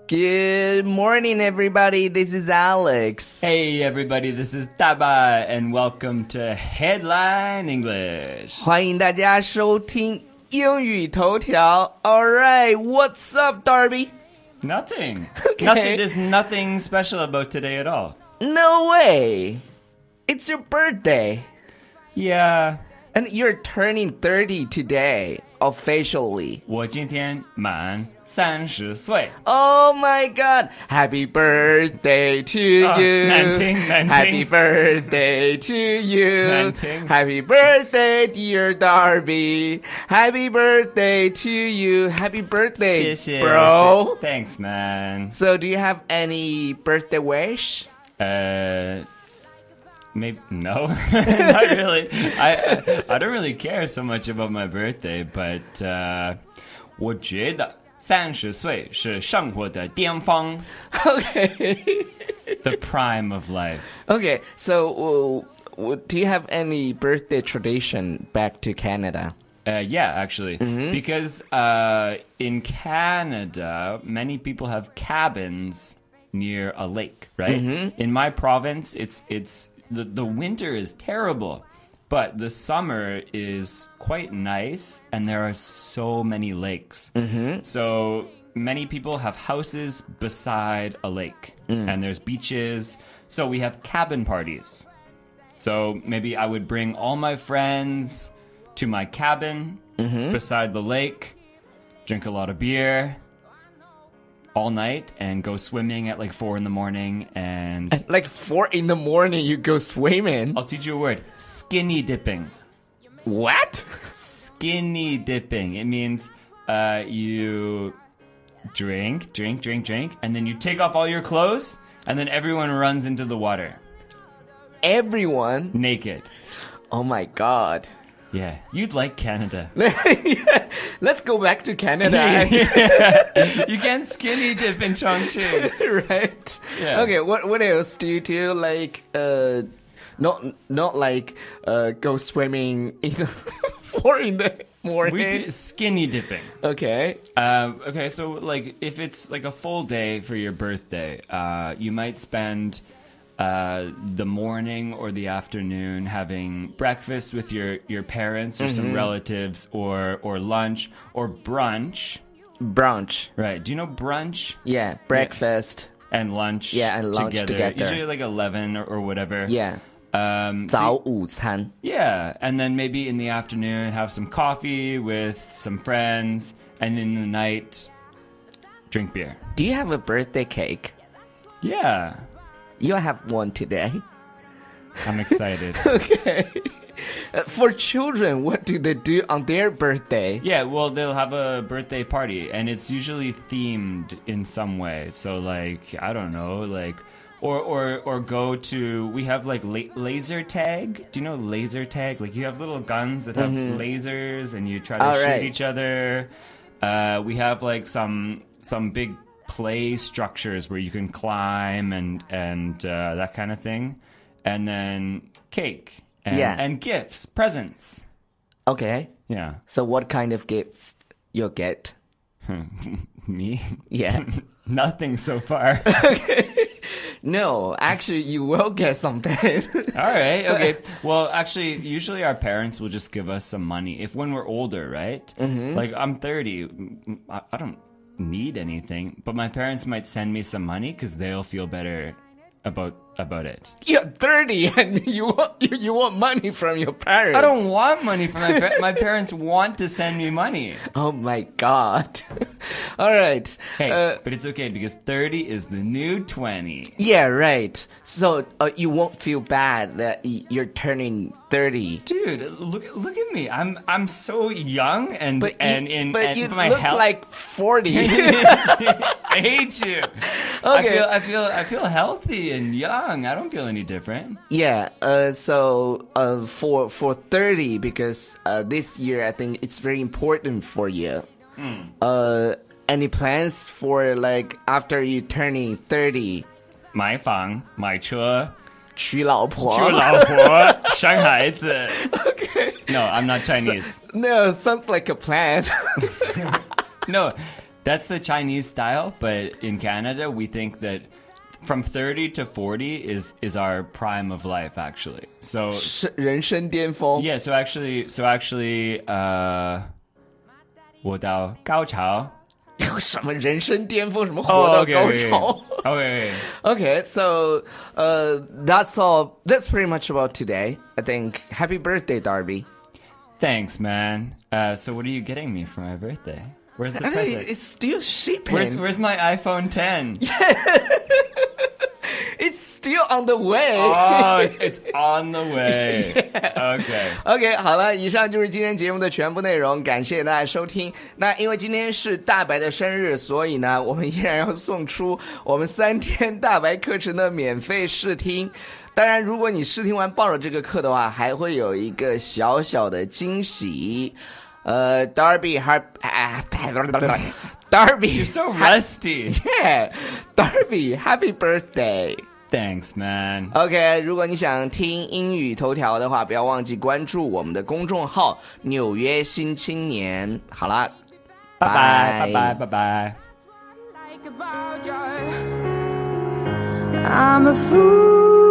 Good morning, everybody. This is Alex. Hey everybody, this is Taba and welcome to Headline English. 欢迎大家收听英语头条。All right, what's up, Darby? Nothing. Okay. There's nothing special about today at all. No way. It's your birthday. Yeah. And you're turning 30 today, officially. 我今天满30岁。 Oh my god. Happy birthday to you. 难听 Happy birthday to you. 难听 Happy birthday, dear Darby. Happy birthday to you. Happy birthday, 谢谢 bro. Thanks, man. So, do you have any birthday wish? Maybe no, not really. I don't really care so much about my birthday, but 我觉得30岁是生活的巅峰 Okay. the prime of life. Okay, so do you have any birthday tradition back to Canada? Yeah, actually, because in Canada, many people have cabins near a lake, right? In my province, it's the winter is terrible, but the summer is quite nice, and there are so many lakes. So many people have houses beside a lake, and there's beaches. So we have cabin parties. So maybe I would bring all my friends to my cabin beside the lake, drink a lot of beer all night, and go swimming at like 4 in the morning. And Like 4 in the morning, you go swimming. I'll teach you a word: skinny dipping. What? Skinny dipping. It means you drink, and then you take off all your clothes, and then everyone runs into the water Everyone? naked. Oh my god. Yeah, you'd like Canada. Let's go back to Canada. You can skinny dip in Chongqing. Right? Yeah. Okay, what else do you do? Like, not like go swimming in 4 in the morning. We do skinny dipping. Okay. Okay, so like if it's like a full day for your birthday, you might spend the morning or the afternoon having breakfast with your parents or some relatives, or lunch or brunch. Brunch. Right? Do you know brunch? Yeah, breakfast. And lunch. Yeah, and lunch together. Usually like 11 or whatever. Yeah. So 早午餐. yeah, and then maybe in the afternoon have some coffee with some friends, and in the night drink beer. Do you have a birthday cake? Yeah, You have one today. I'm excited. Okay. For children, what do they do on their birthday? Yeah, well, they'll have a birthday party, and it's usually themed in some way. So, like, I don't know, like, or go to. We have like laser tag. Do you know laser tag? Like, you have little guns that have lasers, and you try to shoot right. each other. We have like some big play structures where you can climb and that kind of thing, and then cake. And gifts, presents. Okay. Yeah. So what kind of gifts you'll get? Me? Yeah. Nothing so far. No, actually, you will get something. All right. Okay. Well, actually, usually our parents will just give us some money when we're older, right? Like, I'm 30. I don't need anything, but my parents might send me some money because they'll feel better about it. You're 30 and you want money from your parents. I don't want money from my parents. My parents want to send me money. Oh my god. All right. Hey, but it's okay because 30 is the new 20. Yeah, right. So you won't feel bad that you're turning 30. Dude, look at me. I'm so young and But you my look health. like 40. I hate you. Okay. I feel healthy and young. I don't feel any different. Yeah, so for 30, because this year I think it's very important for you. Any plans for like after you turning 30? 买房,买车, 娶老婆. 娶老婆,生孩子. Okay. No, I'm not Chinese. No, sounds like a plan. No, That's the Chinese style, but in Canada, we think that from 30 to 40 is our prime of life, actually. So 是人生巅峰。 yeah, so actually, 我到高潮。 什么人生巅峰，什么活到高潮。 Okay. Okay, so that's all. That's pretty much about today. I think. Happy birthday, Darby. Thanks, man. So what are you getting me for my birthday? Where's the I mean, present? it's still shipping. Where's my iPhone 10? It's still on the way. Oh, it's on the way. Okay. OK， 好了，以上就是今天节目的全部内容，感谢大家收听。那因为今天是大白的生日，所以呢，我们依然要送出我们3天大白课程的免费试听。当然，如果你试听完报了这个课的话，还会有一个小小的惊喜。Darby, You're so rusty. Yeah, Darby, happy birthday. Thanks, man. OK， 如果你想听英语头条的话，不要忘记关注我们的公众号《纽约新青年》。好啦， 拜拜，拜拜，拜拜。 I'm a fool